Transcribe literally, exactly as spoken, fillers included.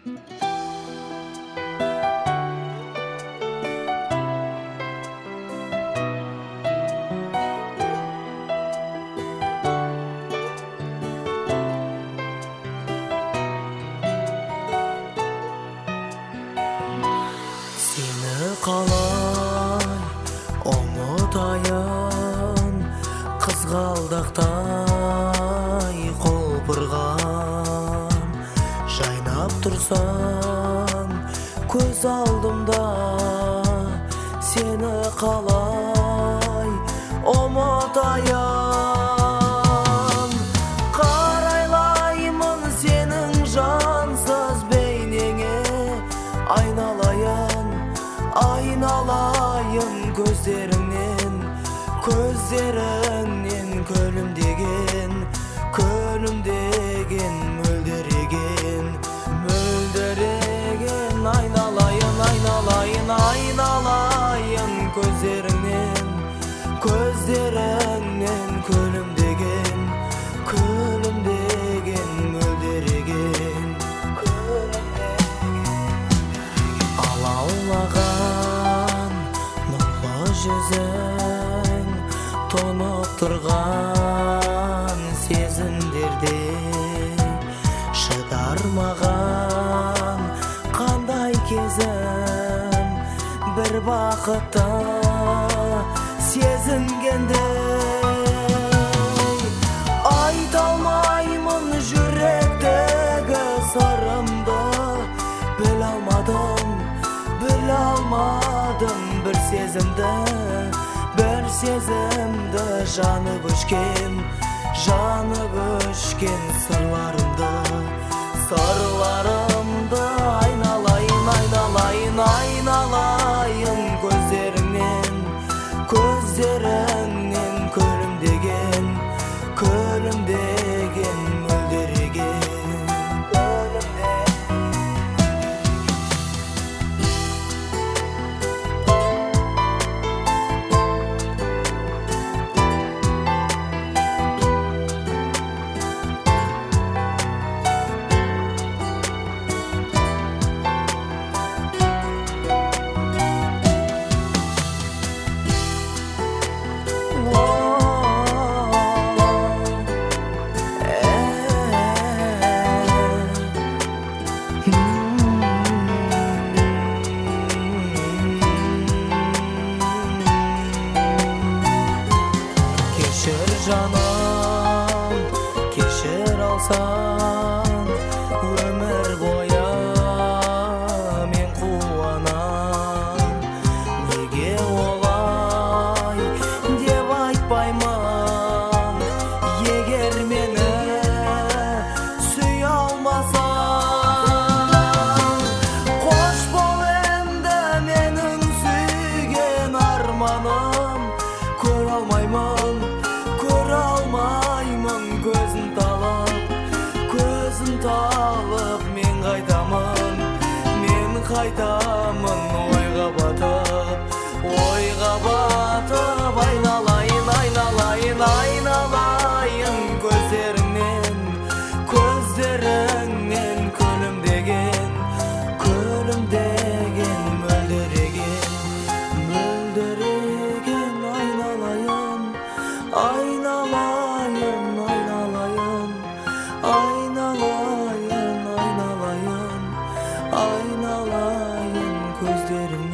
Seni qalay ұмытайын, қызғалдақтай құлпырған, жайнап тұрсаң көз алдымда. Seni қалай ұмытайын, қарайлаймын сенің жансыз бейнеңе, айналайын, айналайын көздеріңнен, көздеріңнен күлімдеген, күлімдеген, мөлдіреген, мөлдіреген, айналайын, айналайын, айналайын көздеріңнен, көздеріңнен, күлімдеген, күлімдеген, мөлдіреген, алаулаған нұрлы жүзің, тоңып тұрған сезімдерде шыдар маған қандай кезім, бір бақытты сезінгендей. Айта алмаймын жүректегі сырымды, біле алмадым, біле алмадым бір сезімді, бір сезімді, жанып өшкен, жанып өшкен сырларымды, сырларымды. Айналайын, айналайын, айналайын көздеріңнен, көздеріңнен, күлімдеген, күлімдеген, мөлдіреген. Кешір жаным, кешір алсаң, өмір бойы мен қуанам. Неге олай деп айтпаймын, егер мені сүй алмасаң. Қош бол енді менің сүйген арманым, көре алмаймын, көре алмаймын көзін талып, көзін талып. Мен қайтамын, мен қайтамын ойға батып, ойға батып. Айналайын, айналайын, айналайын көздеріңнен, көздеріңнен, күлімдеген, күлімдеген, мөлдіреген, мөлдіреген. Айналайын, айналайын, айналайын, айналайын, айналайын, айналайын көздерің.